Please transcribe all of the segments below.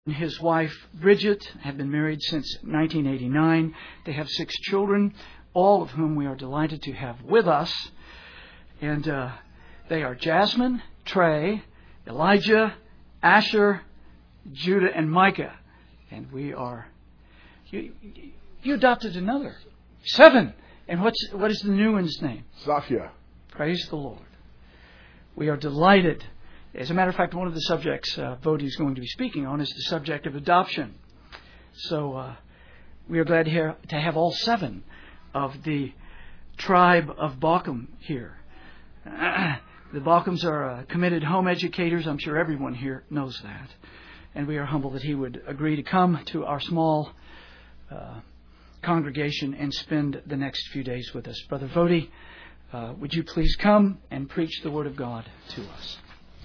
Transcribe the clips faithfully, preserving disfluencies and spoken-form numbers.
His wife, Bridget, have been married since nineteen eighty-nine. They have six children, all of whom we are delighted to have with us. And uh, they are Jasmine, Trey, Elijah, Asher, Judah, and Micah. And we are... You, you adopted another. Seven. And what's what is the new one's name? Safia. Praise the Lord. We are delighted. As a matter of fact, one of the subjects uh, Bodhi is going to be speaking on is the subject of adoption. So uh, we are glad here to have all seven of the tribe of Bauckham here. The Bauckhams are uh, committed home educators. I'm sure everyone here knows that. And we are humbled that he would agree to come to our small uh, congregation and spend the next few days with us. Brother Bodhi, uh, would you please come and preach the Word of God to us?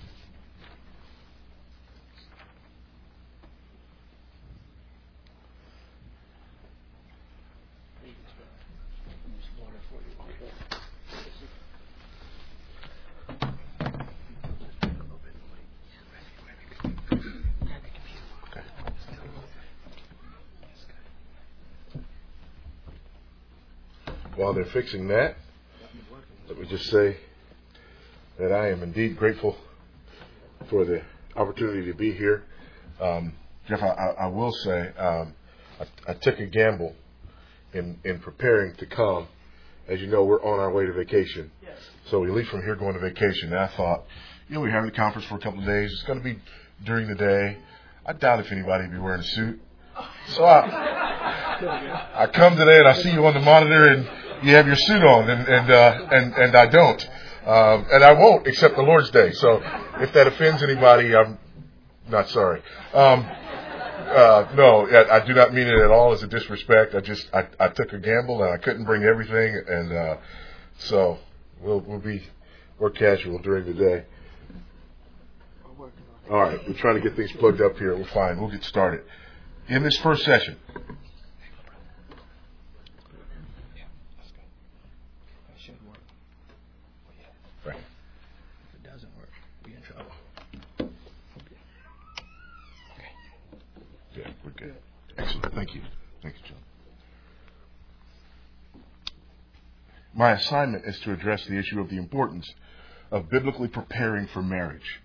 While they're fixing that, let me just say that I am indeed grateful for the opportunity to be here. Um, Jeff, I, I will say um, I, I took a gamble in, in preparing to come. As you know, we're on our way to vacation. Yes. So we leave from here going to vacation. And I thought, you know, we're having a conference for a couple of days. It's going to be during the day. I doubt if anybody would be wearing a suit. So I, I come today and I see you on the monitor and you have your suit on, and and uh, and, and I don't, um, and I won't except the Lord's Day. So if that offends anybody, I'm not sorry. Um, uh, no, I, I do not mean it at all as a disrespect. I just I, I took a gamble and I couldn't bring everything, and uh, so we'll we'll be more casual during the day. All right, we're trying to get things plugged up here. We're fine. We'll get started in this first session. Excellent. Thank you. Thank you, John. My assignment is to address the issue of the importance of biblically preparing for marriage.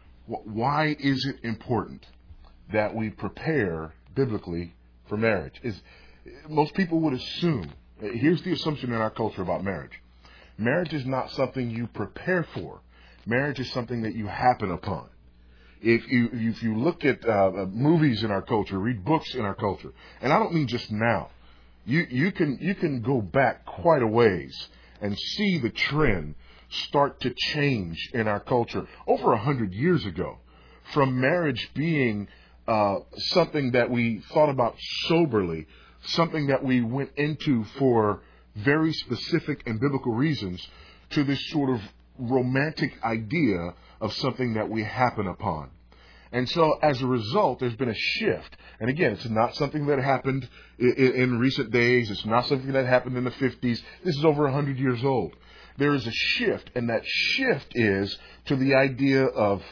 Why is it important that we prepare biblically for marriage? Is most people would assume, here's the assumption in our culture about marriage. Marriage is not something you prepare for. Marriage is something that you happen upon. If you if you look at uh, movies in our culture, read books in our culture, and I don't mean just now, you you can you can go back quite a ways and see the trend start to change in our culture over a hundred years ago, from marriage being uh, something that we thought about soberly, something that we went into for very specific and biblical reasons, to this sort of romantic idea of something that we happen upon. And so as a result, there's been a shift. And again, it's not something that happened in, in recent days. It's not something that happened in the fifties. This is over one hundred years old. There is a shift, and that shift is to the idea of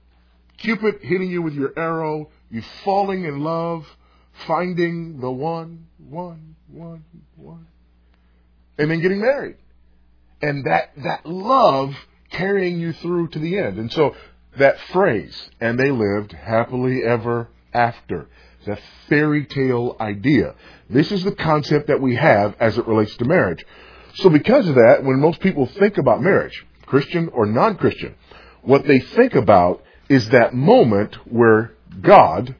Cupid hitting you with your arrow, you falling in love, finding the one, one, one, one, and then getting married. And that that love carrying you through to the end. And so that phrase, and they lived happily ever after, is a fairy tale idea. This is the concept that we have as it relates to marriage. So because of that, when most people think about marriage, Christian or non-Christian, what they think about is that moment where God,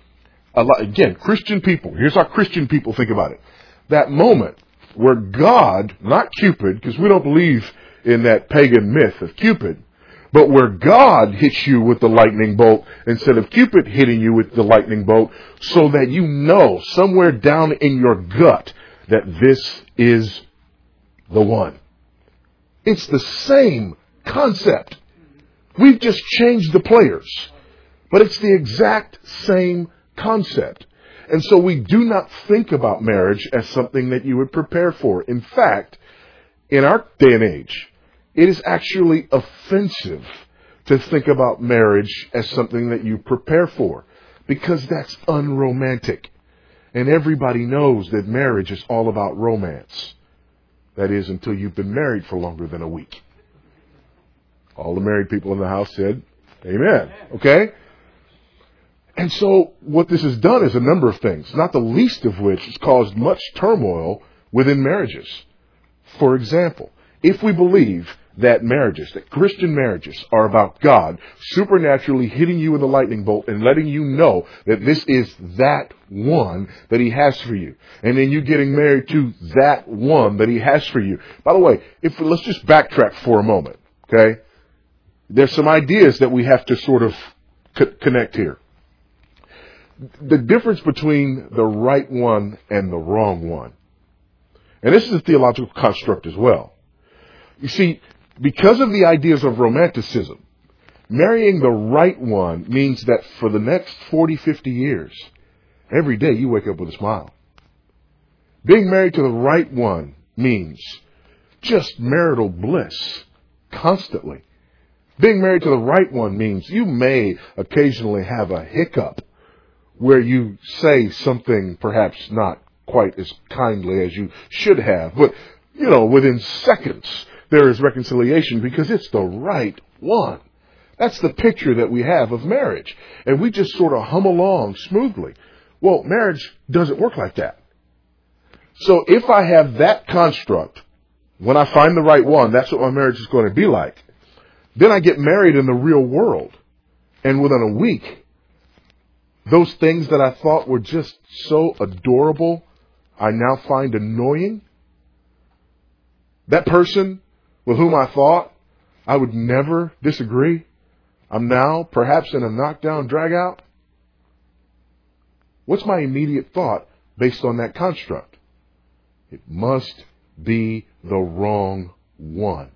again, Christian people, here's how Christian people think about it. That moment where God, not Cupid, because we don't believe in that pagan myth of Cupid, but where God hits you with the lightning bolt instead of Cupid hitting you with the lightning bolt, so that you know somewhere down in your gut that this is the one. It's the same concept. We've just changed the players, but it's the exact same concept. And so we do not think about marriage as something that you would prepare for. In fact, in our day and age, it is actually offensive to think about marriage as something that you prepare for, because that's unromantic. And everybody knows that marriage is all about romance. That is, until you've been married for longer than a week. All the married people in the house said, amen. Okay? And so what this has done is a number of things, not the least of which has caused much turmoil within marriages. For example, if we believe that marriages, that Christian marriages are about God supernaturally hitting you with a lightning bolt and letting you know that this is that one that He has for you, and then you getting married to that one that He has for you. By the way, if let's just backtrack for a moment, okay? There's some ideas that we have to sort of co- connect here. The difference between the right one and the wrong one. And this is a theological construct as well. You see, because of the ideas of romanticism, marrying the right one means that for the next forty, fifty years, every day you wake up with a smile. Being married to the right one means just marital bliss constantly. Being married to the right one means you may occasionally have a hiccup where you say something perhaps not quite as kindly as you should have. But, you know, within seconds, there is reconciliation because it's the right one. That's the picture that we have of marriage. And we just sort of hum along smoothly. Well, marriage doesn't work like that. So if I have that construct, when I find the right one, that's what my marriage is going to be like. Then I get married in the real world. And within a week, those things that I thought were just so adorable, I now find annoying. That person with whom I thought I would never disagree, I'm now perhaps in a knockdown, drag out. What's my immediate thought based on that construct? It must be the wrong one.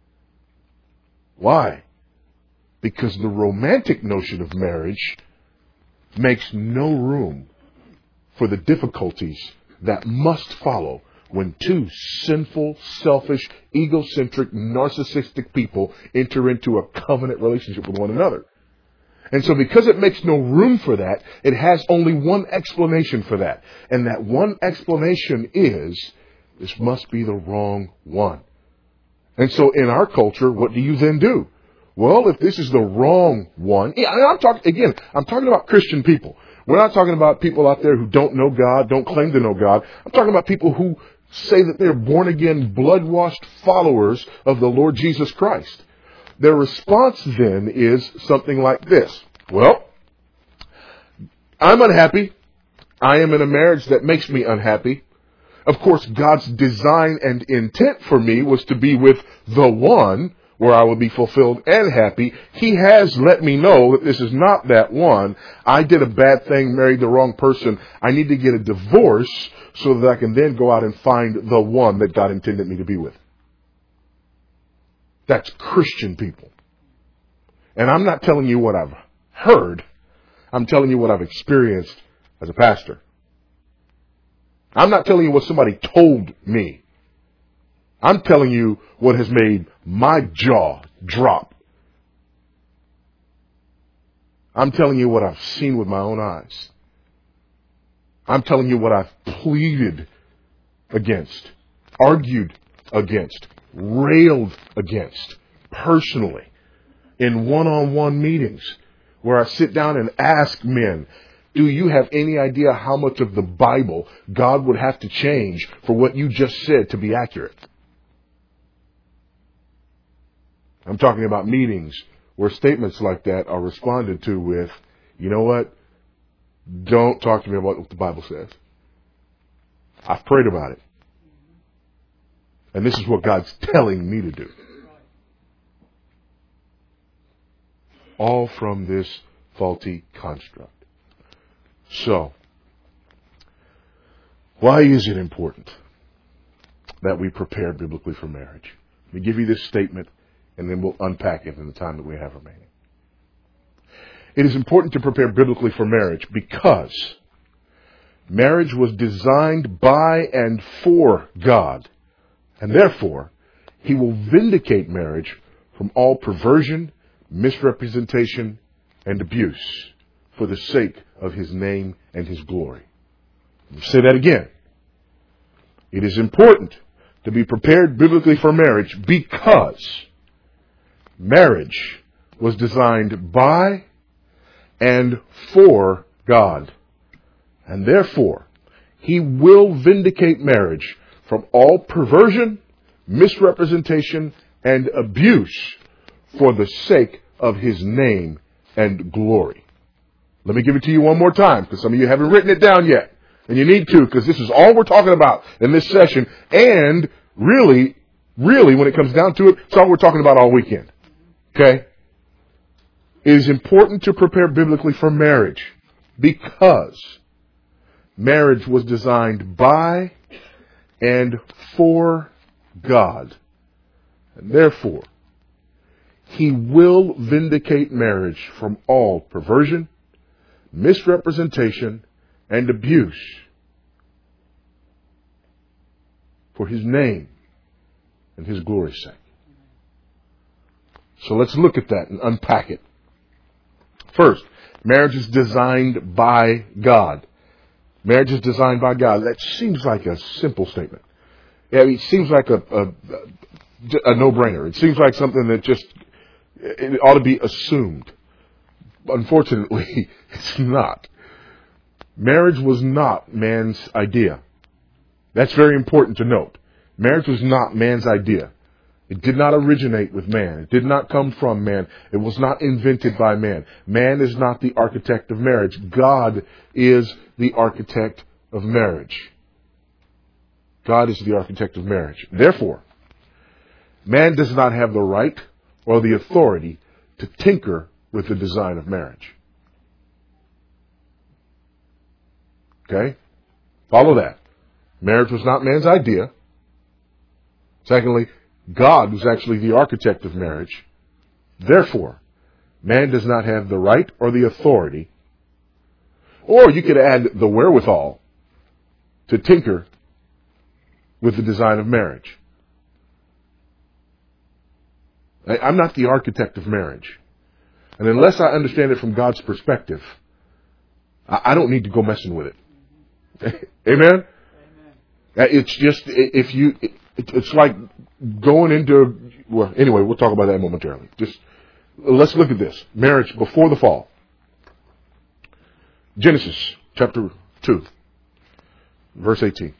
Why? Because the romantic notion of marriage makes no room for the difficulties that must follow when two sinful, selfish, egocentric, narcissistic people enter into a covenant relationship with one another. And so because it makes no room for that, it has only one explanation for that. And that one explanation is, this must be the wrong one. And so in our culture, what do you then do? Well, if this is the wrong one, yeah, I'm talking, again, I'm talking about Christian people. We're not talking about people out there who don't know God, don't claim to know God. I'm talking about people who say that they're born again, blood-washed followers of the Lord Jesus Christ. Their response then is something like this. Well, I'm unhappy. I am in a marriage that makes me unhappy. Of course, God's design and intent for me was to be with the one where I will be fulfilled and happy. He has let me know that this is not that one. I did a bad thing, married the wrong person. I need to get a divorce so that I can then go out and find the one that God intended me to be with. That's Christian people. And I'm not telling you what I've heard. I'm telling you what I've experienced as a pastor. I'm not telling you what somebody told me. I'm telling you what has made my jaw drop. I'm telling you what I've seen with my own eyes. I'm telling you what I've pleaded against, argued against, railed against, personally, in one-on-one meetings, where I sit down and ask men, do you have any idea how much of the Bible God would have to change for what you just said to be accurate? I'm talking about meetings where statements like that are responded to with, you know what? Don't talk to me about what the Bible says. I've prayed about it. And this is what God's telling me to do. All from this faulty construct. So, why is it important that we prepare biblically for marriage? Let me give you this statement, and then we'll unpack it in the time that we have remaining. It is important to prepare biblically for marriage because marriage was designed by and for God, and therefore, He will vindicate marriage from all perversion, misrepresentation, and abuse for the sake of his name and his glory. Let me say that again. It is important to be prepared biblically for marriage because marriage was designed by and for God. And therefore, he will vindicate marriage from all perversion, misrepresentation, and abuse for the sake of his name and glory. Let me give it to you one more time, because some of you haven't written it down yet. And you need to, because this is all we're talking about in this session. And really, really, when it comes down to it, it's all we're talking about all weekend. Okay? It is important to prepare biblically for marriage because marriage was designed by and for God. And therefore, he will vindicate marriage from all perversion, misrepresentation, and abuse for his name and his glory's sake. So let's look at that and unpack it. First, marriage is designed by God. Marriage is designed by God. That seems like a simple statement. Yeah, it seems like a, a, a no-brainer. It seems like something that just it ought to be assumed. Unfortunately, it's not. Marriage was not man's idea. That's very important to note. Marriage was not man's idea. It did not originate with man. It did not come from man. It was not invented by man. Man is not the architect of marriage. God is the architect of marriage. God is the architect of marriage. Therefore, man does not have the right or the authority to tinker with the design of marriage. Okay? Follow that. Marriage was not man's idea. Secondly, God was actually the architect of marriage. Therefore, man does not have the right or the authority, or you could add the wherewithal, to tinker with the design of marriage. I'm not the architect of marriage. And unless I understand it from God's perspective, I don't need to go messing with it. Amen? Amen. It's just, if you, it's like going into, well, anyway, we'll talk about that momentarily. Just, let's look at this. Marriage before the fall. Genesis chapter two, verse eighteen.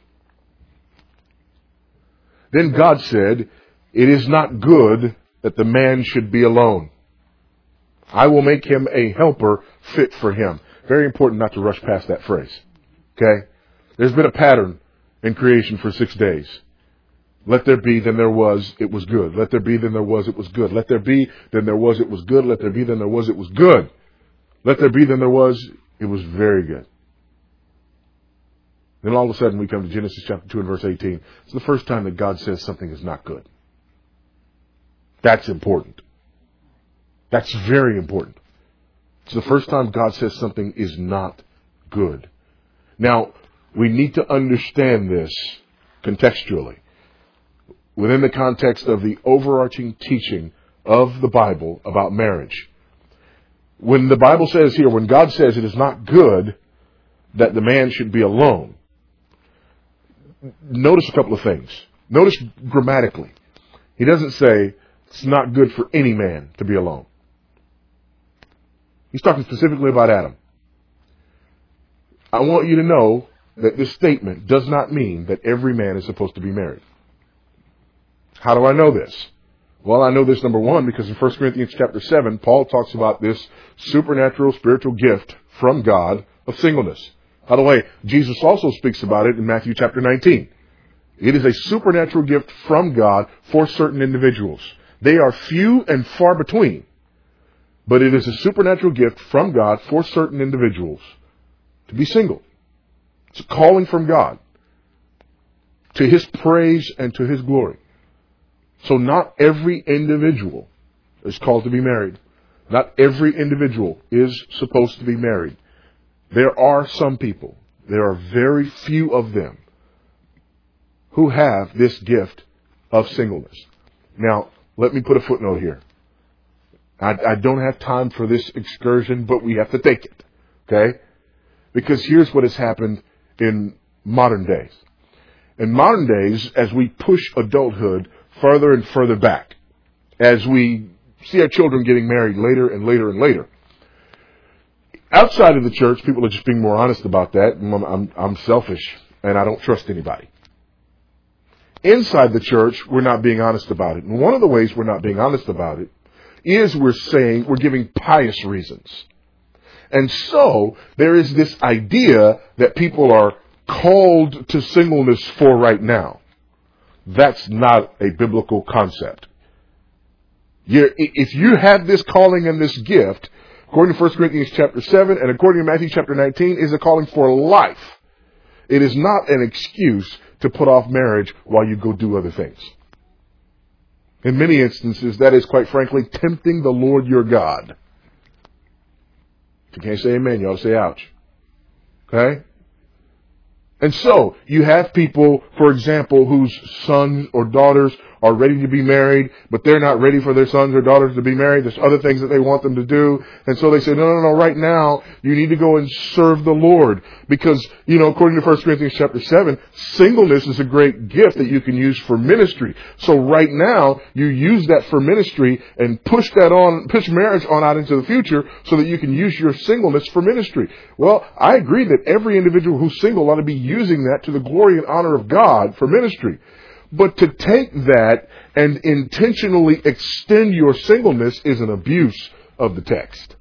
Then God said, "It is not good that the man should be alone. I will make him a helper fit for him." Very important not to rush past that phrase. Okay? There's been a pattern in creation for six days. Let there be, then there was, it was good. Let there be, then there was, it was good. Let there be, then there was, it was good. Let there be, then there was, it was good. Let there be, then there was, it was very good. Then all of a sudden we come to Genesis chapter two and verse eighteen. It's the first time that God says something is not good. That's important. That's very important. It's the first time God says something is not good. Now, we need to understand this contextually, within the context of the overarching teaching of the Bible about marriage. When the Bible says here, when God says it is not good that the man should be alone, notice a couple of things. Notice grammatically. He doesn't say it's not good for any man to be alone. He's talking specifically about Adam. I want you to know that this statement does not mean that every man is supposed to be married. How do I know this? Well, I know this, number one, because in First Corinthians chapter seven, Paul talks about this supernatural spiritual gift from God of singleness. By the way, Jesus also speaks about it in Matthew chapter nineteen. It is a supernatural gift from God for certain individuals. They are few and far between, but it is a supernatural gift from God for certain individuals to be single. It's a calling from God to His praise and to His glory. So not every individual is called to be married. Not every individual is supposed to be married. There are some people, there are very few of them, who have this gift of singleness. Now, let me put a footnote here. I, I don't have time for this excursion, but we have to take it. Okay? Because here's what has happened in modern days. In modern days, as we push adulthood further and further back, as we see our children getting married later and later and later, outside of the church, people are just being more honest about that. I'm, I'm, I'm selfish, and I don't trust anybody. Inside the church, we're not being honest about it. And one of the ways we're not being honest about it is we're saying, we're giving pious reasons. And so, there is this idea that people are called to singleness for right now. That's not a biblical concept. You're, if you have this calling and this gift, according to First Corinthians chapter seven and according to Matthew chapter nineteen, is a calling for life. It is not an excuse to put off marriage while you go do other things. In many instances, that is quite frankly tempting the Lord your God. If you can't say amen, you ought to say ouch. Okay? And so, you have people, for example, whose sons or daughters are ready to be married, but they're not ready for their sons or daughters to be married. There's other things that they want them to do. And so they say, no, no, no, right now, you need to go and serve the Lord. Because, you know, according to First Corinthians chapter seven, singleness is a great gift that you can use for ministry. So right now, you use that for ministry and push that on, push marriage on out into the future so that you can use your singleness for ministry. Well, I agree that every individual who's single ought to be using that to the glory and honor of God for ministry. But to take that and intentionally extend your singleness is an abuse of the text.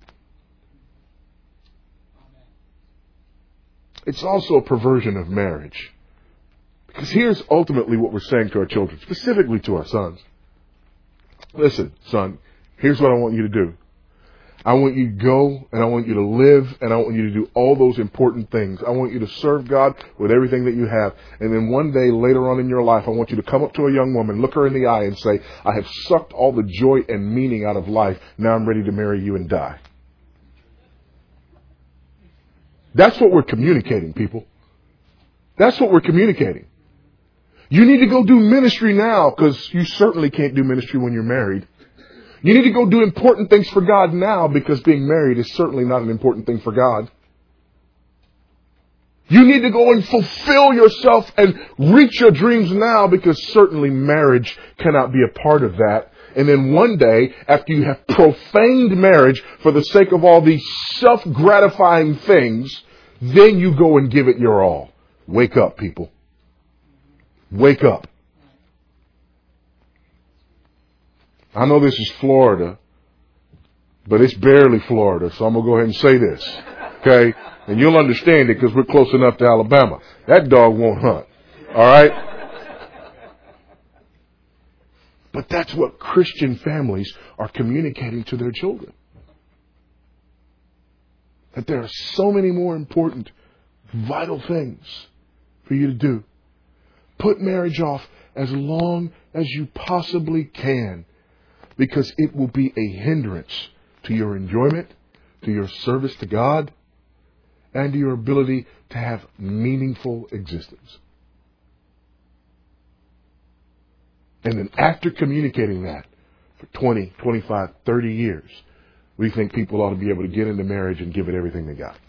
It's also a perversion of marriage. Because here's ultimately what we're saying to our children, specifically to our sons. Listen, son, here's what I want you to do. I want you to go, and I want you to live, and I want you to do all those important things. I want you to serve God with everything that you have. And then one day later on in your life, I want you to come up to a young woman, look her in the eye, and say, I have sucked all the joy and meaning out of life. Now I'm ready to marry you and die. That's what we're communicating, people. That's what we're communicating. You need to go do ministry now, because you certainly can't do ministry when you're married. You need to go do important things for God now, because being married is certainly not an important thing for God. You need to go and fulfill yourself and reach your dreams now, because certainly marriage cannot be a part of that. And then one day, after you have profaned marriage for the sake of all these self-gratifying things, then you go and give it your all. Wake up, people. Wake up. I know this is Florida, but it's barely Florida, so I'm going to go ahead and say this, okay? And you'll understand it because we're close enough to Alabama. That dog won't hunt, all right? But that's what Christian families are communicating to their children. That there are so many more important, vital things for you to do. Put marriage off as long as you possibly can, because it will be a hindrance to your enjoyment, to your service to God, and to your ability to have meaningful existence. And then after communicating that for twenty, twenty-five, thirty years, we think people ought to be able to get into marriage and give it everything they got.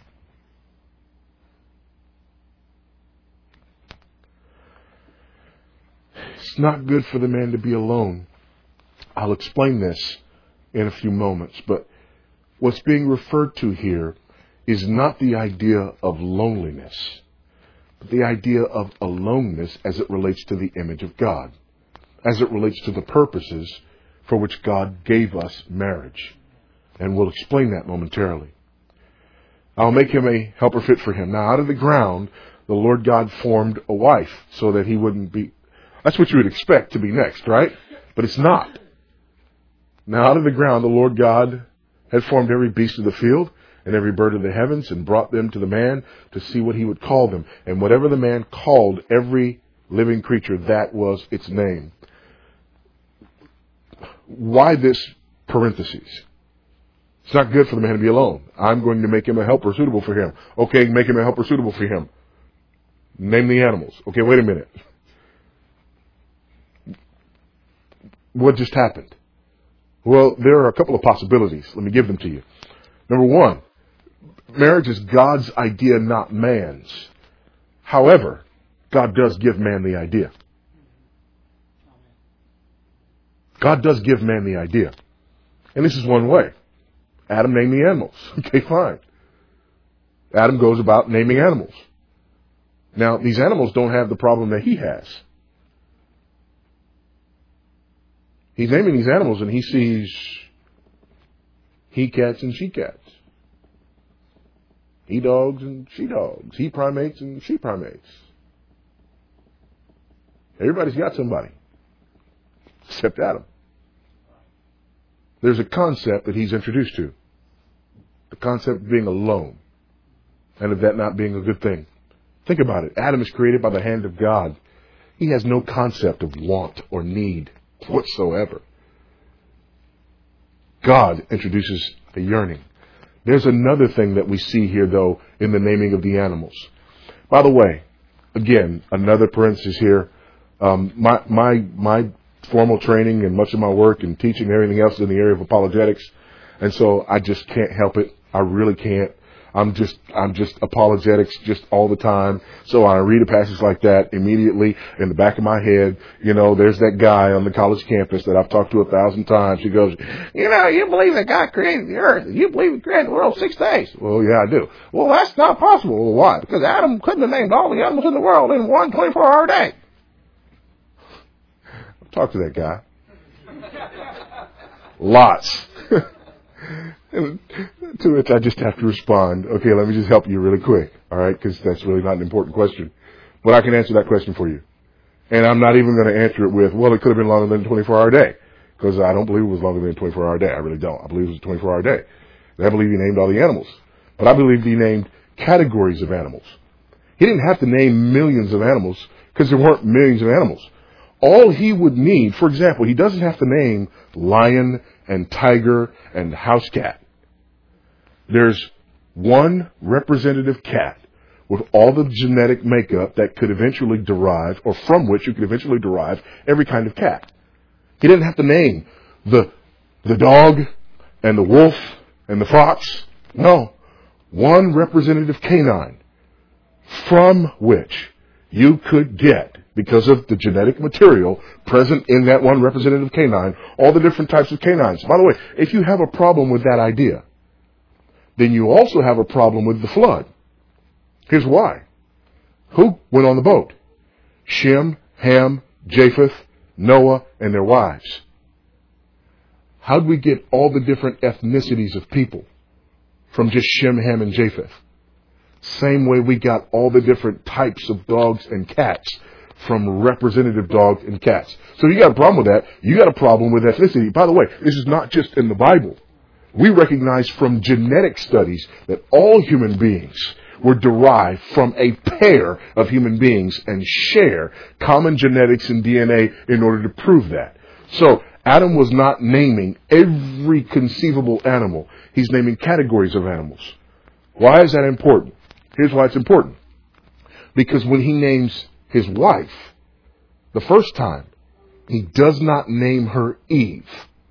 It's not good for the man to be alone. I'll explain this in a few moments, but what's being referred to here is not the idea of loneliness, but the idea of aloneness as it relates to the image of God, as it relates to the purposes for which God gave us marriage. And we'll explain that momentarily. I'll make him a helper fit for him. Now, out of the ground, the Lord God formed a wife so that he wouldn't be... That's what you would expect to be next, right? But it's not. Now out of the ground, the Lord God had formed every beast of the field and every bird of the heavens and brought them to the man to see what he would call them. And whatever the man called every living creature, that was its name. Why this parenthesis? It's not good for the man to be alone. I'm going to make him a helper suitable for him. Okay, make him a helper suitable for him. Name the animals. Okay, wait a minute. What just happened? Well, there are a couple of possibilities. Let me give them to you. Number one, marriage is God's idea, not man's. However, God does give man the idea. God does give man the idea. And this is one way. Adam named the animals. Okay, fine. Adam goes about naming animals. Now, these animals don't have the problem that he has. He's naming these animals and he sees he-cats and she-cats. He-dogs and she-dogs. He-primates and she-primates. Everybody's got somebody. Except Adam. There's a concept that he's introduced to. The concept of being alone. And of that not being a good thing. Think about it. Adam is created by the hand of God. He has no concept of want or need whatsoever. God introduces a yearning. There's another thing that we see here, though, in the naming of the animals. By the way, again, another parenthesis here. Um, my my my formal training and much of my work and teaching and everything else in the area of apologetics, and so I just can't help it. I really can't. I'm just, I'm just apologetics just all the time. So when I read a passage like that, immediately in the back of my head, you know, there's that guy on the college campus that I've talked to a thousand times. He goes, you know, you believe that God created the earth. You believe He created the world in six days. Well, yeah, I do. Well, that's not possible. Well, why? Because Adam couldn't have named all the animals in the world in one twenty-four hour day. Talk to that guy. Lots. And to which I just have to respond, okay, let me just help you really quick, all right, because that's really not an important question. But I can answer that question for you. And I'm not even going to answer it with, well, it could have been longer than a twenty-four hour day, because I don't believe it was longer than a twenty-four hour day. I really don't. I believe it was a twenty-four hour day. And I believe He named all the animals. But I believe He named categories of animals. He didn't have to name millions of animals, because there weren't millions of animals. All He would need, for example, He doesn't have to name lion and tiger and house cat. There's one representative cat with all the genetic makeup that could eventually derive, or from which you could eventually derive every kind of cat. He didn't have to name the the dog and the wolf and the fox. No. One representative canine from which you could get, because of the genetic material present in that one representative canine, all the different types of canines. By the way, if you have a problem with that idea, then you also have a problem with the flood. Here's why. Who went on the boat? Shem, Ham, Japheth, Noah, and their wives. How did we get all the different ethnicities of people from just Shem, Ham, and Japheth? Same way we got all the different types of dogs and cats from representative dogs and cats. So you got a problem with that. You got a problem with ethnicity. By the way, this is not just in the Bible. We recognize from genetic studies that all human beings were derived from a pair of human beings and share common genetics and D N A in order to prove that. So Adam was not naming every conceivable animal. He's naming categories of animals. Why is that important? Here's why it's important. Because when he names his wife, the first time, he does not name her Eve.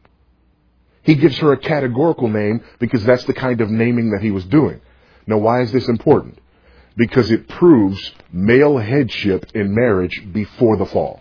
He gives her a categorical name because that's the kind of naming that he was doing. Now, why is this important? Because it proves male headship in marriage before the fall.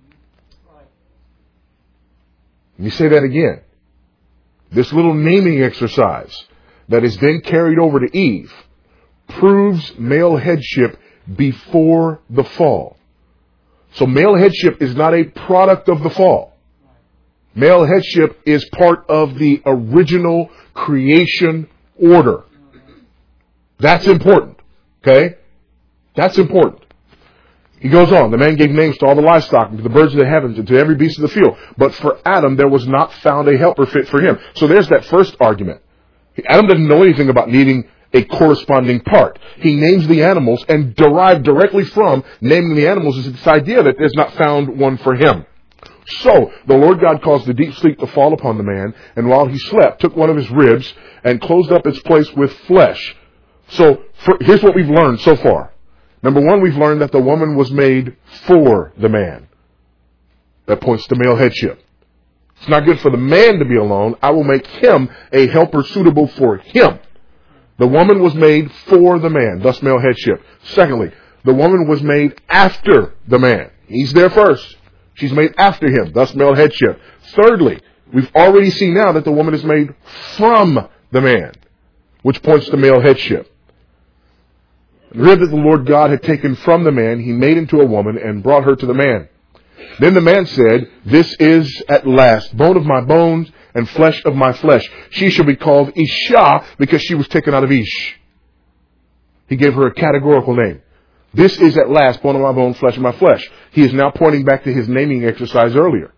Let me say that again. This little naming exercise that is then carried over to Eve proves male headship before the fall. So male headship is not a product of the fall. Male headship is part of the original creation order. That's important. Okay? That's important. He goes on. The man gave names to all the livestock and to the birds of the heavens and to every beast of the field. But for Adam, there was not found a helper fit for him. So there's that first argument. Adam doesn't know anything about needing a corresponding part. He names the animals, and derived directly from naming the animals is this idea that there's not found one for him. So the Lord God caused a deep sleep to fall upon the man, and while he slept, took one of his ribs and closed up its place with flesh. So for, here's what we've learned so far. Number one, we've learned that the woman was made for the man. That points to male headship. It's not good for the man to be alone. I will make him a helper suitable for him. The woman was made for the man, thus male headship. Secondly, the woman was made after the man. He's there first. She's made after him, thus male headship. Thirdly, we've already seen now that the woman is made from the man, which points to male headship. The rib that the Lord God had taken from the man, he made into a woman and brought her to the man. Then the man said, "This is at last bone of my bones and flesh of my flesh. She shall be called Isha because she was taken out of Ish." He gave her a categorical name. This is at last bone of my bone, flesh of my flesh. He is now pointing back to his naming exercise earlier.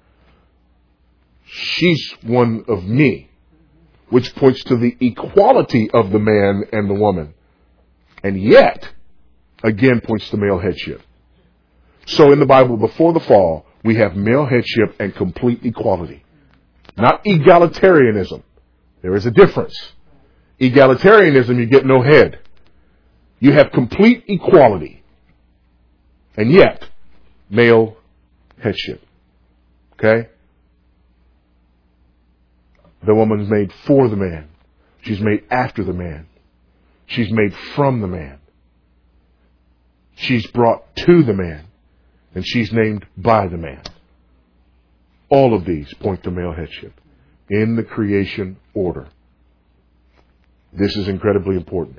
She's one of me, which points to the equality of the man and the woman. And yet, again, points to male headship. So in the Bible, before the fall, we have male headship and complete equality. Not egalitarianism. There is a difference. Egalitarianism, you get no head. You have complete equality. And yet, male headship. Okay? The woman's made for the man. She's made after the man. She's made from the man. She's brought to the man. And she's named by the man. All of these point to male headship in the creation order. This is incredibly important.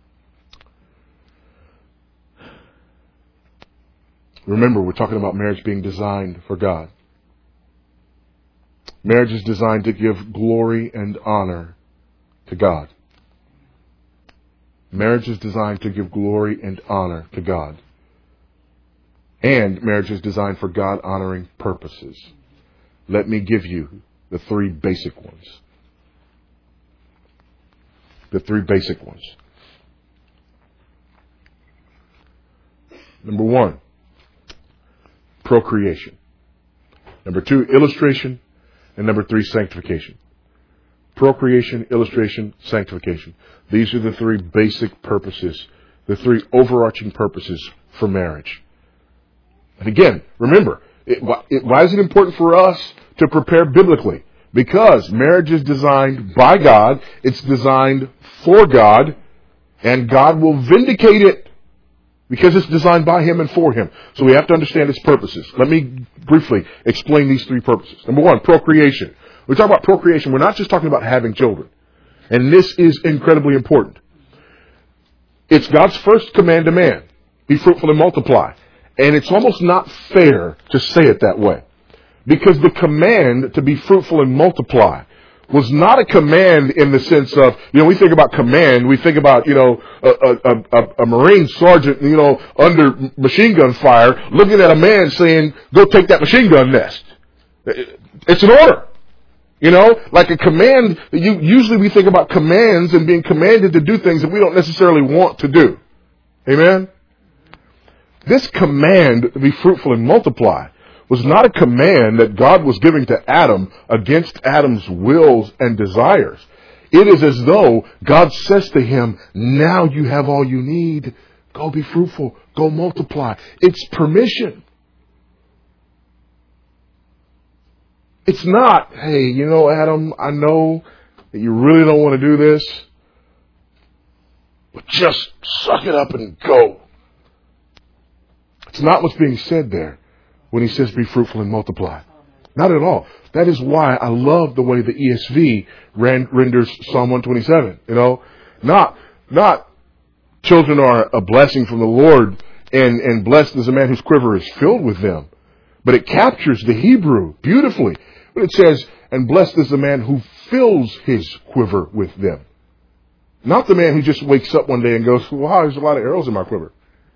Remember, we're talking about marriage being designed for God. Marriage is designed to give glory and honor to God. Marriage is designed to give glory and honor to God. And marriage is designed for God-honoring purposes. Let me give you the three basic ones. The three basic ones. Number one, procreation. Number two, illustration. And number three, sanctification. Procreation, illustration, sanctification. These are the three basic purposes, the three overarching purposes for marriage. And again, remember, it, it, why is it important for us to prepare biblically? Because marriage is designed by God, it's designed for God, and God will vindicate it because it's designed by Him and for Him. So we have to understand its purposes. Let me briefly explain these three purposes. Number one, procreation. We talk about procreation, we're not just talking about having children. And this is incredibly important. It's God's first command to man. Be fruitful and multiply. And it's almost not fair to say it that way. Because the command to be fruitful and multiply was not a command in the sense of, you know, we think about command, we think about, you know, a, a, a, a Marine sergeant, you know, under machine gun fire, looking at a man saying, go take that machine gun nest. It's an order. You know, like a command, you, usually we think about commands and being commanded to do things that we don't necessarily want to do. Amen? This command to be fruitful and multiply was not a command that God was giving to Adam against Adam's wills and desires. It is as though God says to him, now you have all you need. Go be fruitful. Go multiply. It's permission. It's not, hey, you know, Adam, I know that you really don't want to do this, but just suck it up and go. It's not what's being said there when he says be fruitful and multiply. Not at all. That is why I love the way the E S V ran, renders Psalm one twenty-seven. You know, not, not children are a blessing from the Lord and, and blessed is a man whose quiver is filled with them. But it captures the Hebrew beautifully. But it says, and blessed is the man who fills his quiver with them. Not the man who just wakes up one day and goes, wow, there's a lot of arrows in my quiver.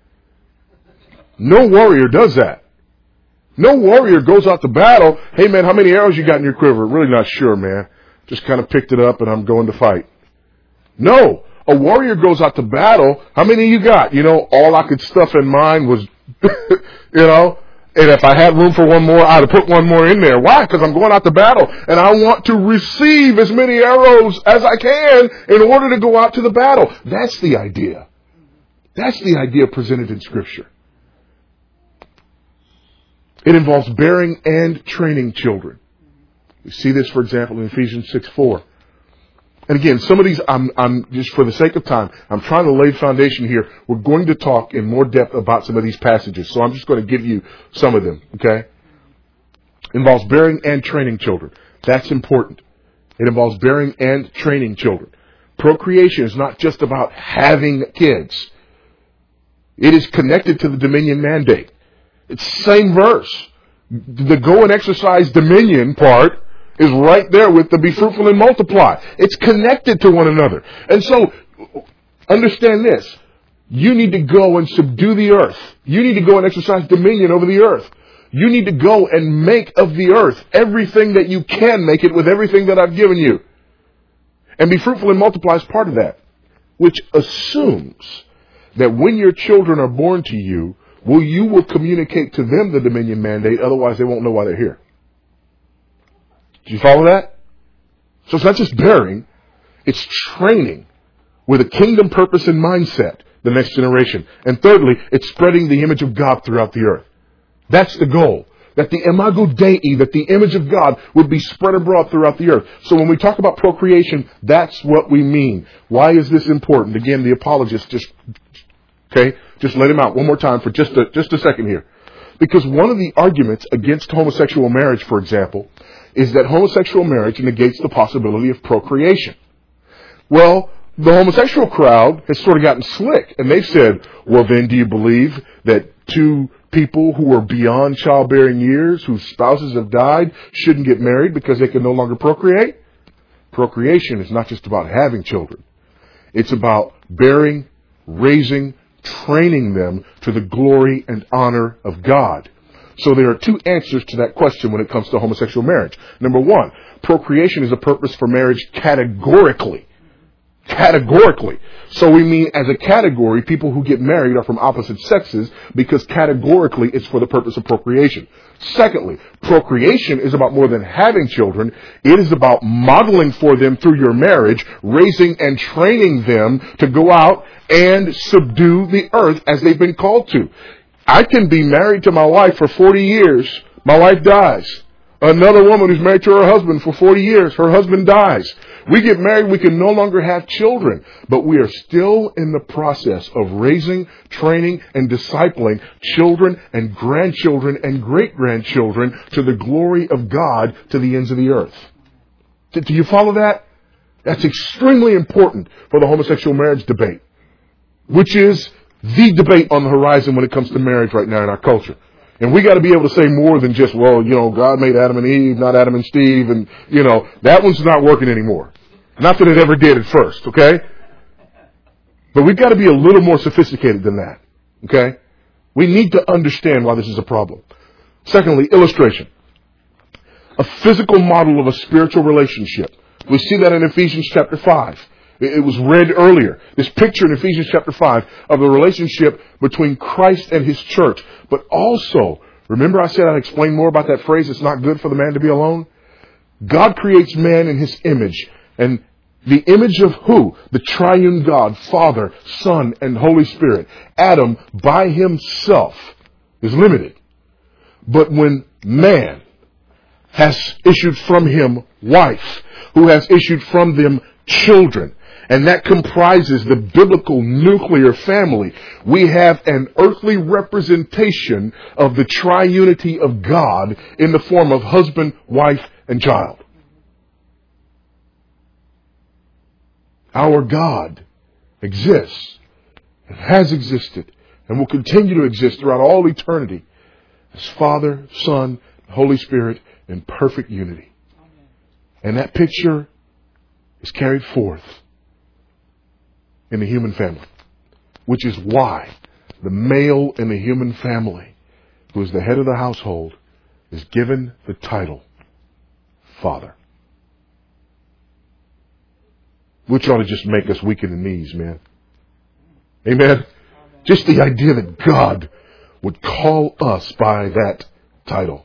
No warrior does that. No warrior goes out to battle. Hey man, how many arrows you got in your quiver? Really not sure, man. Just kind of picked it up and I'm going to fight. No. A warrior goes out to battle. How many you got? You know, all I could stuff in mine was, you know, and if I had room for one more, I'd have put one more in there. Why? Because I'm going out to battle and I want to receive as many arrows as I can in order to go out to the battle. That's the idea. That's the idea presented in Scripture. It involves bearing and training children. We see this, for example, in Ephesians six four. And again, some of these, I'm, I'm just for the sake of time, I'm trying to lay foundation here. We're going to talk in more depth about some of these passages. So I'm just going to give you some of them, okay? Involves bearing and training children. That's important. It involves bearing and training children. Procreation is not just about having kids. It is connected to the dominion mandate. It's the same verse. The go and exercise dominion part is right there with the be fruitful and multiply. It's connected to one another. And so, understand this. You need to go and subdue the earth. You need to go and exercise dominion over the earth. You need to go and make of the earth everything that you can make it with everything that I've given you. And be fruitful and multiply is part of that. Which assumes that when your children are born to you, well, you will communicate to them the dominion mandate. Otherwise, they won't know why they're here. Do you follow that? So it's not just bearing. It's training with a kingdom purpose and mindset, the next generation. And thirdly, it's spreading the image of God throughout the earth. That's the goal. That the imago Dei, that the image of God would be spread abroad throughout the earth. So when we talk about procreation, that's what we mean. Why is this important? Again, the apologists just, okay, just let him out one more time for just a, just a second here. Because one of the arguments against homosexual marriage, for example, is that homosexual marriage negates the possibility of procreation. Well, the homosexual crowd has sort of gotten slick, and they've said, well, then do you believe that two people who are beyond childbearing years, whose spouses have died, shouldn't get married because they can no longer procreate? Procreation is not just about having children. It's about bearing, raising, training them to the glory and honor of God. So there are two answers to that question when it comes to homosexual marriage. Number one, procreation is a purpose for marriage categorically. Categorically. So we mean as a category, people who get married are from opposite sexes because categorically it's for the purpose of procreation. Secondly, procreation is about more than having children. It is about modeling for them through your marriage, raising and training them to go out and subdue the earth as they've been called to. I can be married to my wife for forty years. My wife dies. Another woman who's married to her husband for forty years. Her husband dies. We get married. We can no longer have children. But we are still in the process of raising, training, and discipling children and grandchildren and great-grandchildren to the glory of God to the ends of the earth. Do you follow that? That's extremely important for the homosexual marriage debate, which is the debate on the horizon when it comes to marriage right now in our culture. And we got to be able to say more than just, well, you know, God made Adam and Eve, not Adam and Steve. And, you know, that one's not working anymore. Not that it ever did at first, okay? But we've got to be a little more sophisticated than that, okay? We need to understand why this is a problem. Secondly, illustration. A physical model of a spiritual relationship. We see that in Ephesians chapter five. It was read earlier. This picture in Ephesians chapter five of the relationship between Christ and His church. But also, remember I said I'd explain more about that phrase, it's not good for the man to be alone? God creates man in His image. And the image of who? The triune God, Father, Son, and Holy Spirit. Adam, by himself, is limited. But when man has issued from him wife, who has issued from them children, and that comprises the biblical nuclear family, we have an earthly representation of the triunity of God in the form of husband, wife, and child. Our God exists and has existed and will continue to exist throughout all eternity as Father, Son, and Holy Spirit in perfect unity. And that picture is carried forth in the human family, which is why the male in the human family, who is the head of the household, is given the title Father. Which ought to just make us weak in the knees, man. Amen? Amen? Just the idea that God would call us by that title.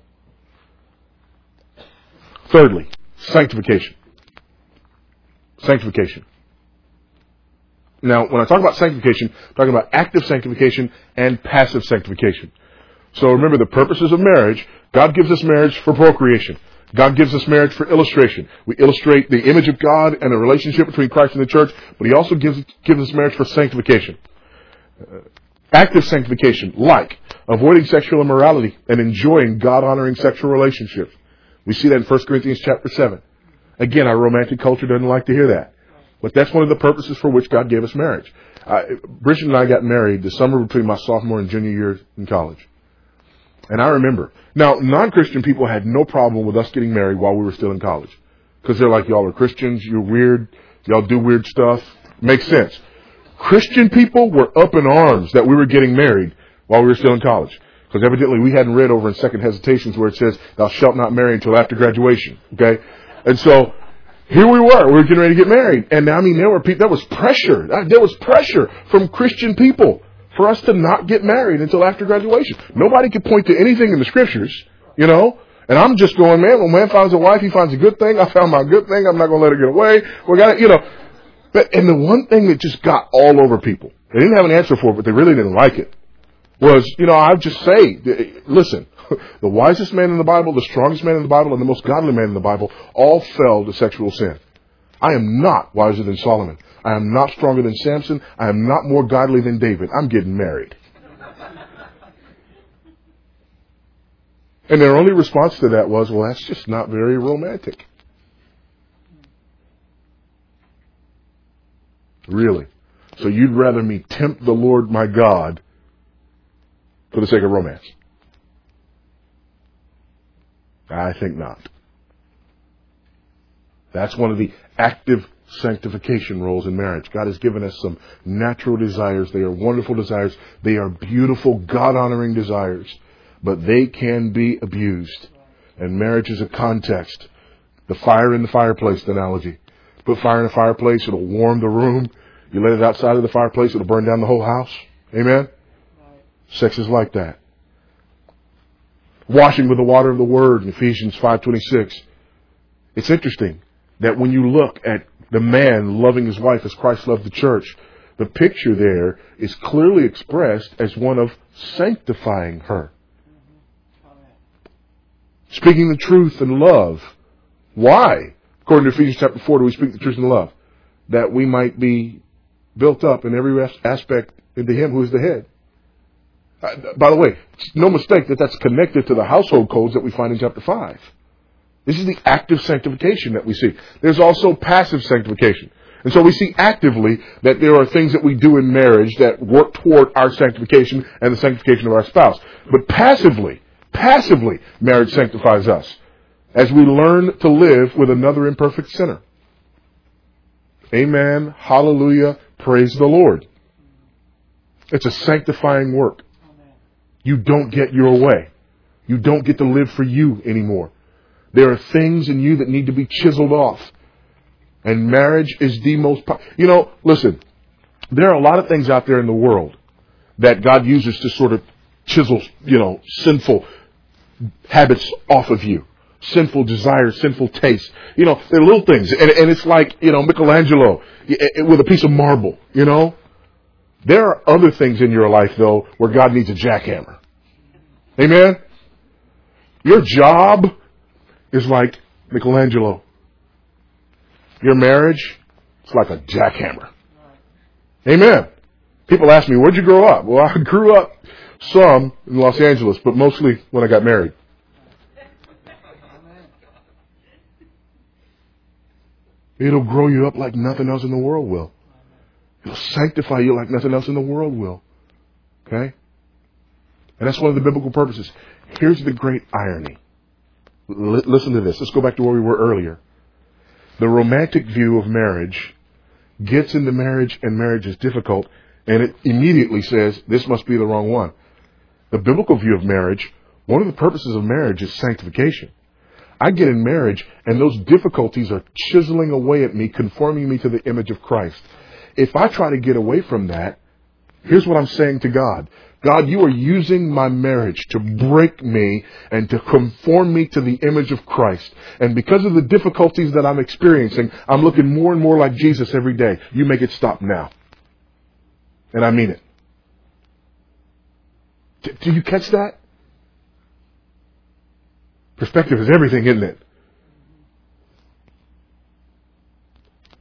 Thirdly, sanctification. Sanctification. Now, when I talk about sanctification, I'm talking about active sanctification and passive sanctification. So remember the purposes of marriage. God gives us marriage for procreation. God gives us marriage for illustration. We illustrate the image of God and a relationship between Christ and the church, but He also gives, gives us marriage for sanctification. Uh, active sanctification, like avoiding sexual immorality and enjoying God-honoring sexual relationships. We see that in First Corinthians chapter seven. Again, our romantic culture doesn't like to hear that. But that's one of the purposes for which God gave us marriage. Uh, Bridget and I got married the summer between my sophomore and junior year in college. And I remember. Now, non-Christian people had no problem with us getting married while we were still in college. Because they're like, y'all are Christians, you're weird, y'all do weird stuff. Makes sense. Christian people were up in arms that we were getting married while we were still in college. Because evidently we hadn't read over in Second Hesitations where it says, thou shalt not marry until after graduation. Okay? And so, here we were. We were getting ready to get married. And I mean, there were people, there was pressure. There was pressure from Christian people for us to not get married until after graduation. Nobody could point to anything in the scriptures, you know. And I'm just going, man, when man finds a wife, he finds a good thing. I found my good thing. I'm not going to let her get away. We got to, you know. But, and the one thing that just got all over people, they didn't have an answer for it, but they really didn't like it, was, you know, I'd just say, listen, the wisest man in the Bible, the strongest man in the Bible, and the most godly man in the Bible all fell to sexual sin. I am not wiser than Solomon. I am not stronger than Samson. I am not more godly than David. I'm getting married. And their only response to that was, well, that's just not very romantic. Really? So you'd rather me tempt the Lord my God for the sake of romance? I think not. That's one of the active sanctification roles in marriage. God has given us some natural desires. They are wonderful desires. They are beautiful, God-honoring desires. But they can be abused. And marriage is a context. The fire in the fireplace analogy. Put fire in the fireplace, it'll warm the room. You let it outside of the fireplace, it'll burn down the whole house. Amen? Sex is like that. Washing with the water of the Word in Ephesians five twenty-six. It's interesting that when you look at the man loving his wife as Christ loved the church, the picture there is clearly expressed as one of sanctifying her. Speaking the truth in love. Why? According to Ephesians chapter four, do we speak the truth in love? That we might be built up in every aspect into Him who is the head. Uh, by the way, no mistake that that's connected to the household codes that we find in chapter five. This is the active sanctification that we see. There's also passive sanctification. And so we see actively that there are things that we do in marriage that work toward our sanctification and the sanctification of our spouse. But passively, passively, marriage sanctifies us as we learn to live with another imperfect sinner. Amen. Hallelujah. Praise the Lord. It's a sanctifying work. You don't get your way. You don't get to live for you anymore. There are things in you that need to be chiseled off. And marriage is the most... Po- you know, listen, there are a lot of things out there in the world that God uses to sort of chisel, you know, sinful habits off of you. Sinful desires, sinful tastes. You know, they're little things. And, and it's like, you know, Michelangelo with a piece of marble, you know. There are other things in your life, though, where God needs a jackhammer. Amen? Your job is like Michelangelo. Your marriage is like a jackhammer. Amen. People ask me, where'd you grow up? Well, I grew up some in Los Angeles, but mostly when I got married. It'll grow you up like nothing else in the world will. It'll sanctify you like nothing else in the world will. Okay? And that's one of the biblical purposes. Here's the great irony. L- listen to this. Let's go back to where we were earlier. The romantic view of marriage gets into marriage, and marriage is difficult, and it immediately says, this must be the wrong one. The biblical view of marriage, one of the purposes of marriage is sanctification. I get in marriage, and those difficulties are chiseling away at me, conforming me to the image of Christ. If I try to get away from that, here's what I'm saying to God. God, you are using my marriage to break me and to conform me to the image of Christ. And because of the difficulties that I'm experiencing, I'm looking more and more like Jesus every day. You make it stop now. And I mean it. D- do you catch that? Perspective is everything, isn't it?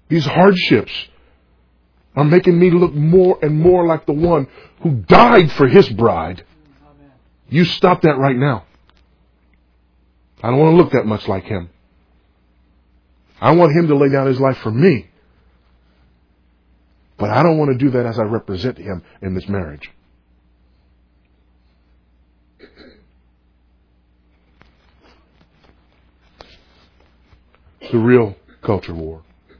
These hardships are making me look more and more like the one who died for his bride. You stop that right now. I don't want to look that much like him. I want him to lay down his life for me. But I don't want to do that as I represent him in this marriage. It's a real culture war.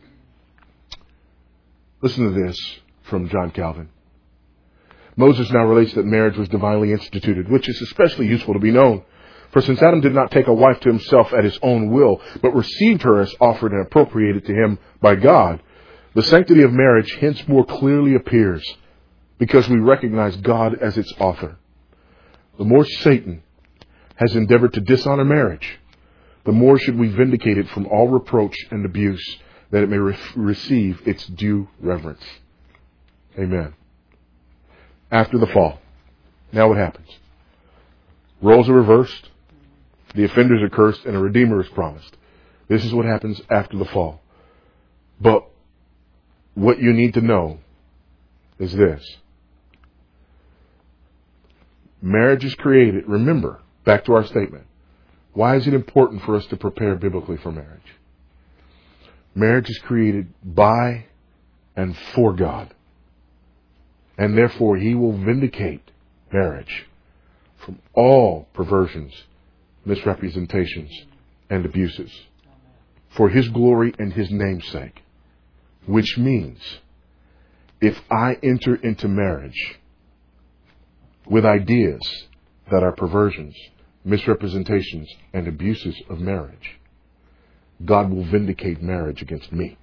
Listen to this from John Calvin. Moses now relates that marriage was divinely instituted, which is especially useful to be known. For since Adam did not take a wife to himself at his own will, but received her as offered and appropriated to him by God, the sanctity of marriage hence more clearly appears, because we recognize God as its author. The more Satan has endeavored to dishonor marriage, the more should we vindicate it from all reproach and abuse, that it may re- receive its due reverence. Amen. After the fall, now what happens? Roles are reversed, the offenders are cursed, and a Redeemer is promised. This is what happens after the fall. But what you need to know is this. Marriage is created. Remember, back to our statement. Why is it important for us to prepare biblically for marriage? Marriage is created by and for God. And therefore, he will vindicate marriage from all perversions, misrepresentations, and abuses for his glory and his name's sake. Which means, if I enter into marriage with ideas that are perversions, misrepresentations, and abuses of marriage, God will vindicate marriage against me.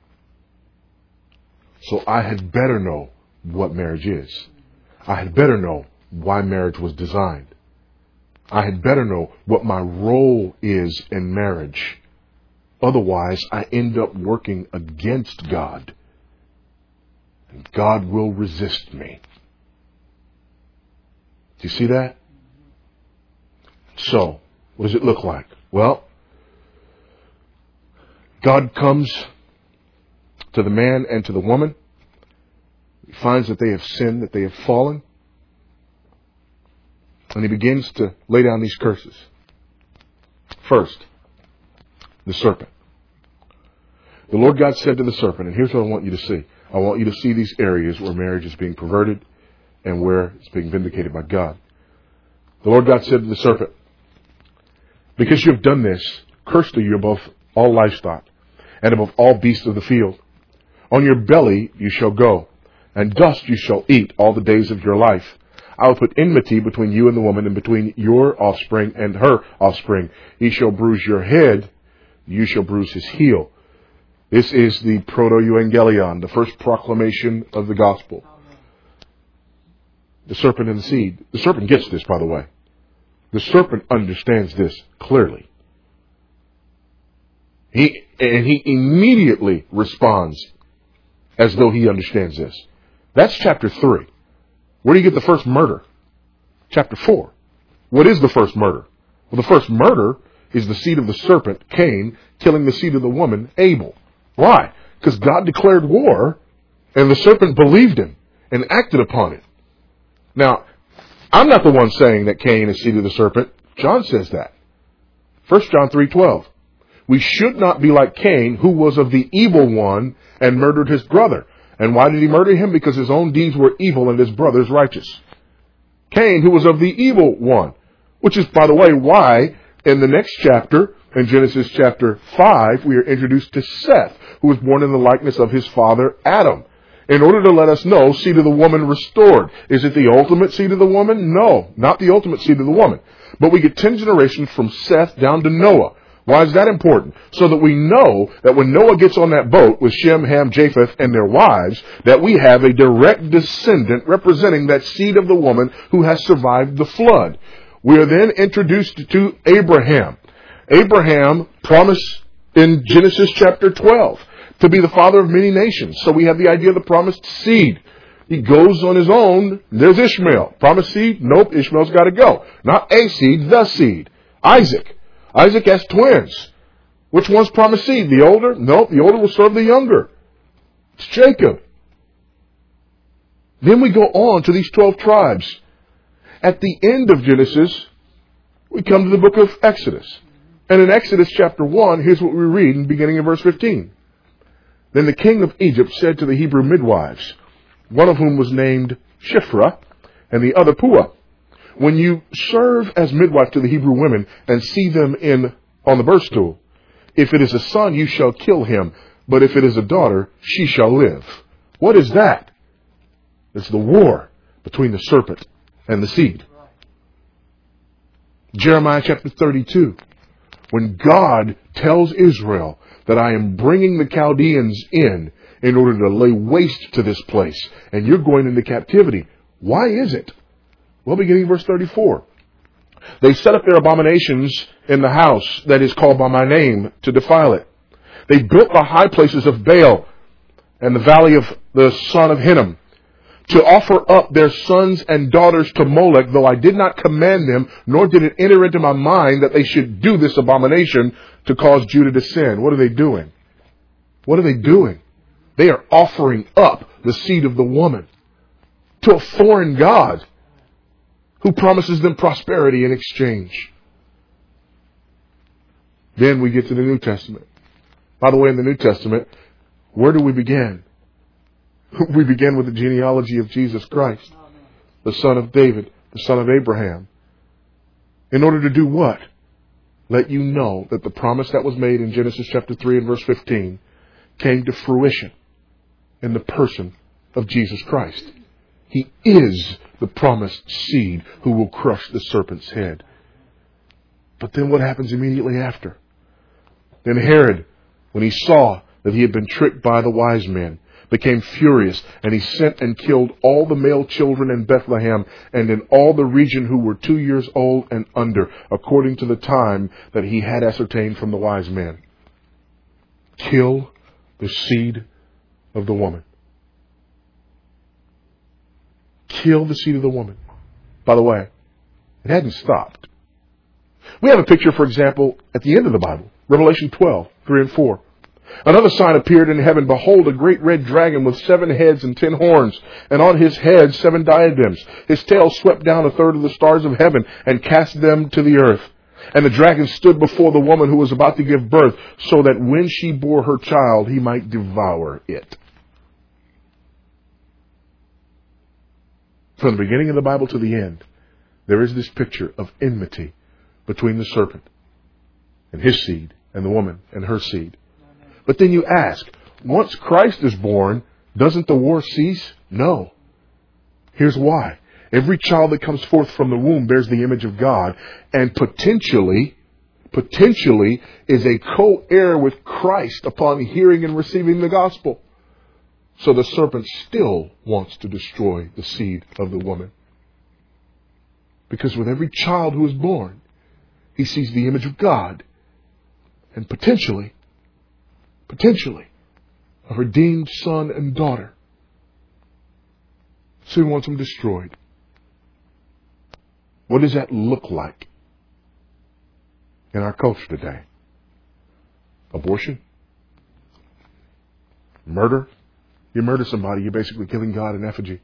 So I had better know what marriage is. I had better know why marriage was designed. I had better know what my role is in marriage. Otherwise, I end up working against God. And God will resist me. Do you see that? So, what does it look like? Well, God comes to the man and to the woman. He finds that they have sinned, that they have fallen. And he begins to lay down these curses. First, the serpent. The Lord God said to the serpent, and here's what I want you to see. I want you to see these areas where marriage is being perverted and where it's being vindicated by God. The Lord God said to the serpent, because you have done this, cursed are you above all livestock and above all beasts of the field. On your belly you shall go, and dust you shall eat all the days of your life. I will put enmity between you and the woman, and between your offspring and her offspring. He shall bruise your head, you shall bruise his heel. This is the proto-evangelion, the first proclamation of the gospel. The serpent and the seed. The serpent gets this, by the way. The serpent understands this clearly. He and he immediately responds as though he understands this. That's chapter three. Where do you get the first murder? Chapter four. What is the first murder? Well, the first murder is the seed of the serpent, Cain, killing the seed of the woman, Abel. Why? Because God declared war, and the serpent believed him and acted upon it. Now, I'm not the one saying that Cain is seed of the serpent. John says that. First John three twelve. We should not be like Cain, who was of the evil one and murdered his brother. And why did he murder him? Because his own deeds were evil and his brother's righteous. Cain, who was of the evil one. Which is, by the way, why in the next chapter, in Genesis chapter five, we are introduced to Seth, who was born in the likeness of his father Adam. In order to let us know, seed of the woman restored. Is it the ultimate seed of the woman? No, not the ultimate seed of the woman. But we get ten generations from Seth down to Noah. Why is that important? So that we know that when Noah gets on that boat with Shem, Ham, Japheth, and their wives, that we have a direct descendant representing that seed of the woman who has survived the flood. We are then introduced to Abraham. Abraham promised in Genesis chapter twelve to be the father of many nations. So we have the idea of the promised seed. He goes on his own. There's Ishmael. Promised seed? Nope, Ishmael's got to go. Not a seed, the seed. Isaac. Isaac has twins. Which one's promised seed? The older? Nope, the older will serve the younger. It's Jacob. Then we go on to these twelve tribes. At the end of Genesis, we come to the book of Exodus. And in Exodus chapter one, here's what we read in the beginning of verse fifteen. Then the king of Egypt said to the Hebrew midwives, one of whom was named Shiphrah, and the other Puah, when you serve as midwife to the Hebrew women and see them in on the birth stool, if it is a son, you shall kill him, but if it is a daughter, she shall live. What is that? It's the war between the serpent and the seed. Jeremiah chapter thirty-two, when God tells Israel that I am bringing the Chaldeans in in order to lay waste to this place, and you're going into captivity. Why is it? Well, beginning in verse thirty-four. They set up their abominations in the house that is called by my name to defile it. They built the high places of Baal and the valley of the son of Hinnom to offer up their sons and daughters to Molech, though I did not command them, nor did it enter into my mind that they should do this abomination to cause Judah to sin. What are they doing? What are they doing? They are offering up the seed of the woman to a foreign god who promises them prosperity in exchange. Then we get to the New Testament. By the way, in the New Testament, where do we begin? We begin with the genealogy of Jesus Christ, the son of David, the son of Abraham. In order to do what? Let you know that the promise that was made in Genesis chapter three and verse fifteen came to fruition in the person of Jesus Christ. He is the promised seed who will crush the serpent's head. But then what happens immediately after? Then Herod, when he saw that he had been tricked by the wise men, became furious, and he sent and killed all the male children in Bethlehem and in all the region who were two years old and under, according to the time that he had ascertained from the wise men. Kill the seed of the woman. Kill the seed of the woman. By the way, it hadn't stopped. We have a picture, for example, at the end of the Bible, Revelation twelve, three and four. Another sign appeared in heaven. Behold, a great red dragon with seven heads and ten horns, and on his head seven diadems. His tail swept down a third of the stars of heaven and cast them to the earth. And the dragon stood before the woman who was about to give birth, so that when she bore her child, he might devour it. From the beginning of the Bible to the end, there is this picture of enmity between the serpent and his seed and the woman and her seed. But then you ask, once Christ is born, doesn't the war cease? No. Here's why. Every child that comes forth from the womb bears the image of God, and potentially, potentially is a co-heir with Christ upon hearing and receiving the gospel. So the serpent still wants to destroy the seed of the woman. Because with every child who is born, he sees the image of God, and potentially, potentially, a redeemed son and daughter. So he wants them destroyed. What does that look like in our culture today? Abortion? Murder? You murder somebody, you're basically killing God in effigy.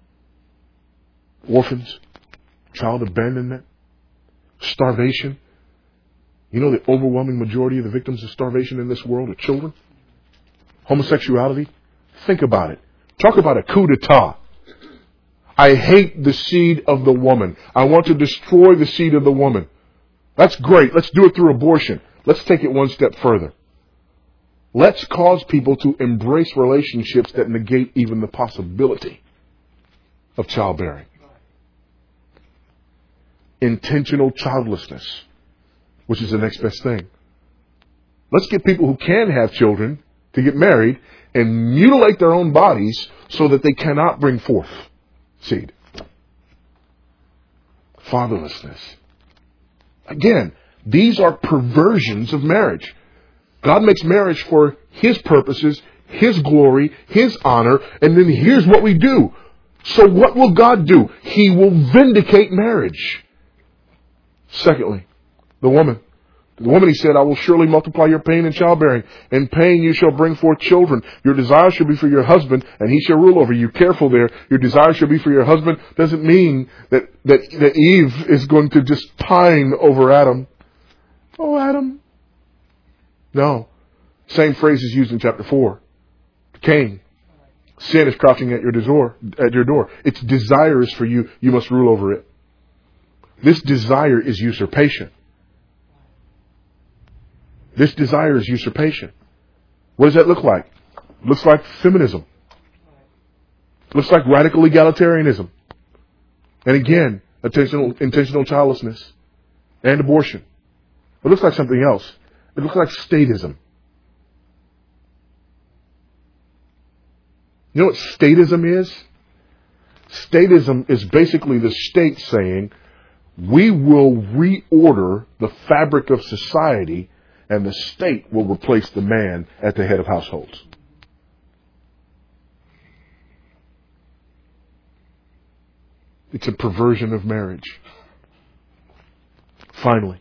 Orphans? Child abandonment? Starvation? You know the overwhelming majority of the victims of starvation in this world are children? Homosexuality? Think about it. Talk about a coup d'etat. I hate the seed of the woman. I want to destroy the seed of the woman. That's great. Let's do it through abortion. Let's take it one step further. Let's cause people to embrace relationships that negate even the possibility of childbearing. Intentional childlessness, which is the next best thing. Let's get people who can have children to get married and mutilate their own bodies so that they cannot bring forth seed. Fatherlessness. Again, these are perversions of marriage. God makes marriage for His purposes, His glory, His honor, and then here's what we do. So what will God do? He will vindicate marriage. Secondly, the woman. To the woman he said, I will surely multiply your pain in childbearing. In pain you shall bring forth children. Your desire shall be for your husband, and he shall rule over you. Careful there. Your desire shall be for your husband doesn't mean that, that, that Eve is going to just pine over Adam. Oh, Adam. No. Same phrase is used in chapter four. Cain. Sin is crouching at your door. At your door. Its desire is for you. You must rule over it. This desire is usurpation. This desire is usurpation. What does that look like? It looks like feminism. It looks like radical egalitarianism. And again, intentional, intentional childlessness and abortion. It looks like something else. It looks like statism. You know what statism is? Statism is basically the state saying, we will reorder the fabric of society, and the state will replace the man at the head of households. It's a perversion of marriage. Finally,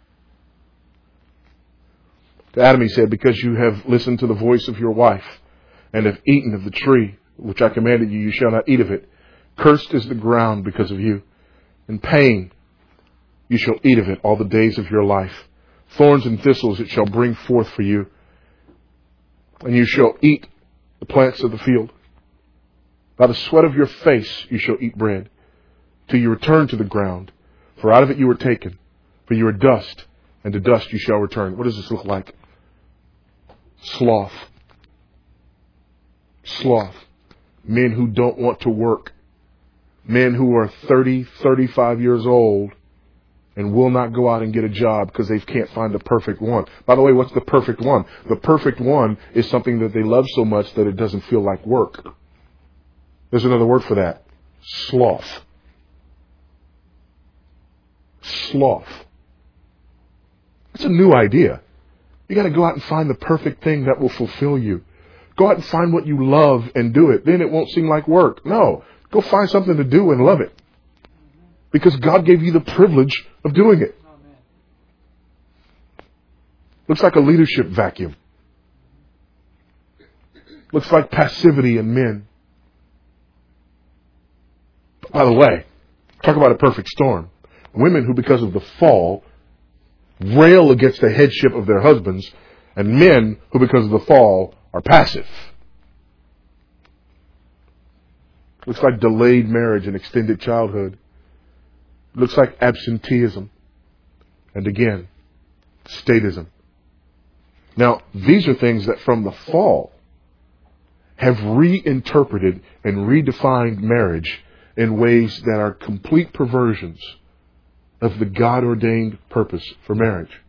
to Adam he said, because you have listened to the voice of your wife and have eaten of the tree which I commanded you, you shall not eat of it. Cursed is the ground because of you. In pain you shall eat of it all the days of your life. Thorns and thistles it shall bring forth for you, and you shall eat the plants of the field. By the sweat of your face you shall eat bread, till you return to the ground. For out of it you were taken, for you are dust, and to dust you shall return. What does this look like? Sloth. Sloth. Men who don't want to work. Men who are thirty, thirty-five years old and will not go out and get a job because they can't find the perfect one. By the way, what's the perfect one? The perfect one is something that they love so much that it doesn't feel like work. There's another word for that. Sloth. Sloth. It's a new idea. You got to go out and find the perfect thing that will fulfill you. Go out and find what you love and do it. Then it won't seem like work. No. Go find something to do and love it. Because God gave you the privilege of doing it. Looks like a leadership vacuum. Looks like passivity in men. By the way, talk about a perfect storm. Women who, because of the fall, rail against the headship of their husbands, and men who, because of the fall, are passive. Looks like delayed marriage and extended childhood. Looks like absenteeism. And again, statism. Now, these are things that from the fall have reinterpreted and redefined marriage in ways that are complete perversions of the God-ordained purpose for marriage.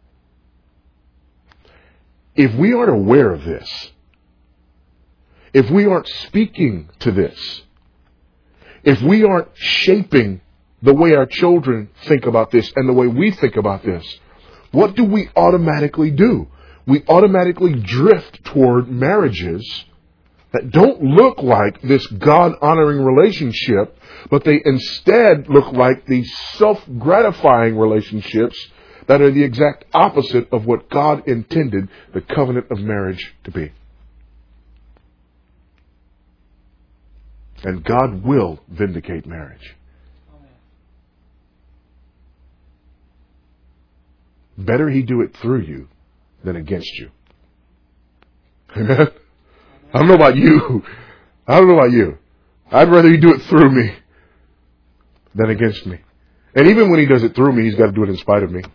If we aren't aware of this, if we aren't speaking to this, if we aren't shaping the way our children think about this and the way we think about this, what do we automatically do? We automatically drift toward marriages that don't look like this God-honoring relationship, but they instead look like these self-gratifying relationships that are the exact opposite of what God intended the covenant of marriage to be. And God will vindicate marriage. Better He do it through you than against you. Amen? I don't know about you. I don't know about you. I'd rather He do it through me than against me. And even when He does it through me, He's got to do it in spite of me.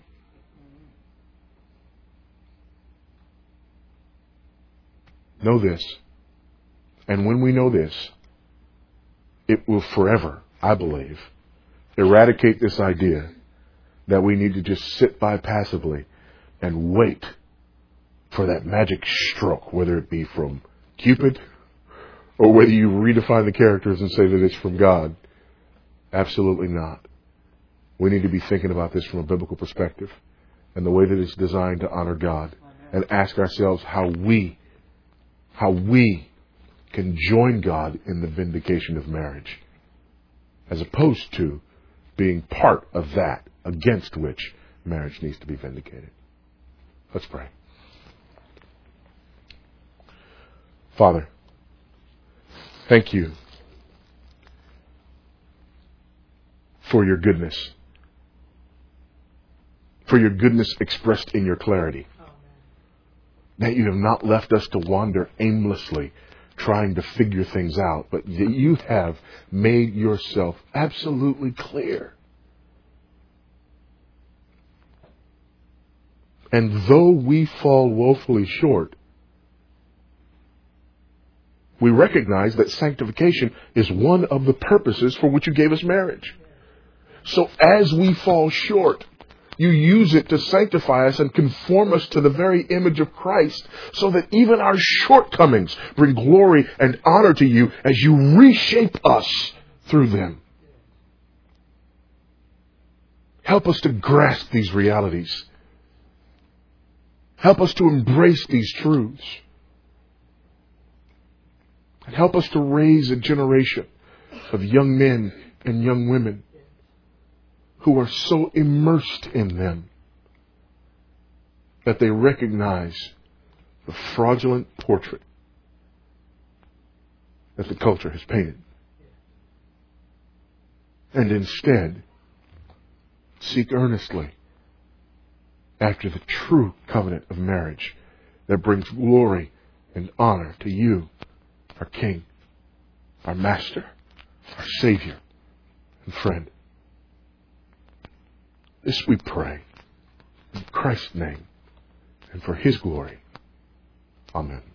Know this. And when we know this, it will forever, I believe, eradicate this idea that we need to just sit by passively and wait for that magic stroke, whether it be from Cupid or whether you redefine the characters and say that it's from God. Absolutely not. We need to be thinking about this from a biblical perspective and the way that it's designed to honor God, and ask ourselves how we, how we can join God in the vindication of marriage, as opposed to being part of that against which marriage needs to be vindicated. Let's pray. Father, thank you for your goodness, for your goodness expressed in your clarity, that you have not left us to wander aimlessly trying to figure things out, but that you have made yourself absolutely clear. And though we fall woefully short, we recognize that sanctification is one of the purposes for which you gave us marriage. So as we fall short, you use it to sanctify us and conform us to the very image of Christ, so that even our shortcomings bring glory and honor to you as you reshape us through them. Help us to grasp these realities. Help us to embrace these truths. And help us to raise a generation of young men and young women who are so immersed in them that they recognize the fraudulent portrait that the culture has painted. And instead, seek earnestly after the true covenant of marriage that brings glory and honor to you, our King, our Master, our Savior, and friend. This we pray in Christ's name and for His glory. Amen.